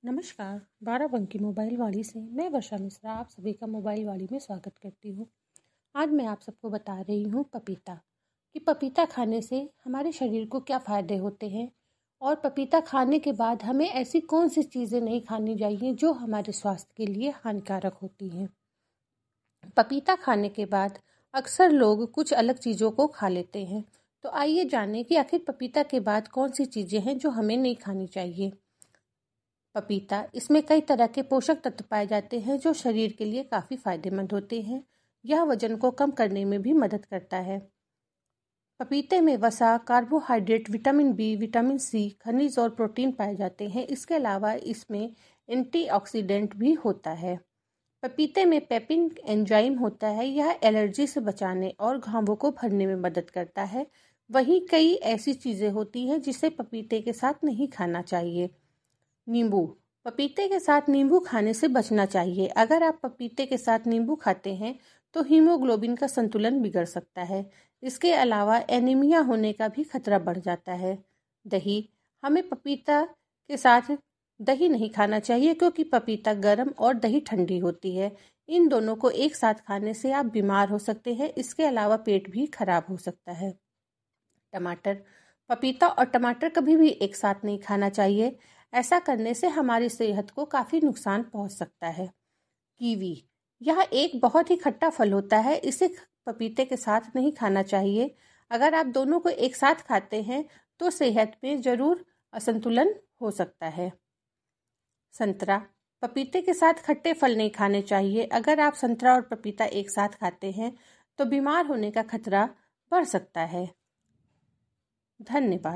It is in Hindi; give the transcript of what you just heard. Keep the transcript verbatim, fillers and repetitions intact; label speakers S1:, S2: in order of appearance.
S1: नमस्कार, बाराबंकी मोबाइल वाली से मैं वर्षा मिश्रा आप सभी का मोबाइल वाली में स्वागत करती हूँ। आज मैं आप सबको बता रही हूँ पपीता कि पपीता खाने से हमारे शरीर को क्या फ़ायदे होते हैं और पपीता खाने के बाद हमें ऐसी कौन सी चीज़ें नहीं खानी चाहिए जो हमारे स्वास्थ्य के लिए हानिकारक होती हैं। पपीता खाने के बाद अक्सर लोग कुछ अलग चीज़ों को खा लेते हैं, तो आइए जानें कि आखिर पपीता के बाद कौन सी चीज़ें हैं जो हमें नहीं खानी चाहिए। पपीता, इसमें कई तरह के पोषक तत्व पाए जाते हैं जो शरीर के लिए काफ़ी फायदेमंद होते हैं। यह वजन को कम करने में भी मदद करता है। पपीते में वसा, carbohydrate, vitamin B, vitamin C, खनिज और प्रोटीन पाए जाते हैं। इसके अलावा इसमें एंटीऑक्सीडेंट भी होता है। पपीते में पेपिन एंजाइम होता है। यह एलर्जी से बचाने और घावों को भरने में मदद करता है। वहीं कई ऐसी चीज़ें होती हैं जिसे पपीते के साथ नहीं खाना चाहिए। नींबू, पपीते के साथ नींबू खाने से बचना चाहिए। अगर आप पपीते के साथ नींबू खाते हैं तो हीमोग्लोबिन का संतुलन बिगड़ सकता है। इसके अलावा एनीमिया होने का भी खतरा बढ़ जाता है। दही, हमें पपीता के साथ दही नहीं खाना चाहिए क्योंकि पपीता गर्म और दही ठंडी होती है। इन दोनों को एक साथ खाने से आप बीमार हो सकते हैं। इसके अलावा पेट भी खराब हो सकता है। टमाटर, पपीता और टमाटर कभी भी एक साथ नहीं खाना चाहिए। ऐसा करने से हमारी सेहत को काफ़ी नुकसान पहुंच सकता है। कीवी, यह एक बहुत ही खट्टा फल होता है। इसे पपीते के साथ नहीं खाना चाहिए। अगर आप दोनों को एक साथ खाते हैं तो सेहत में ज़रूर असंतुलन हो सकता है। संतरा, पपीते के साथ खट्टे फल नहीं खाने चाहिए। अगर आप संतरा और पपीता एक साथ खाते हैं तो बीमार होने का खतरा बढ़ सकता है। धन्यवाद।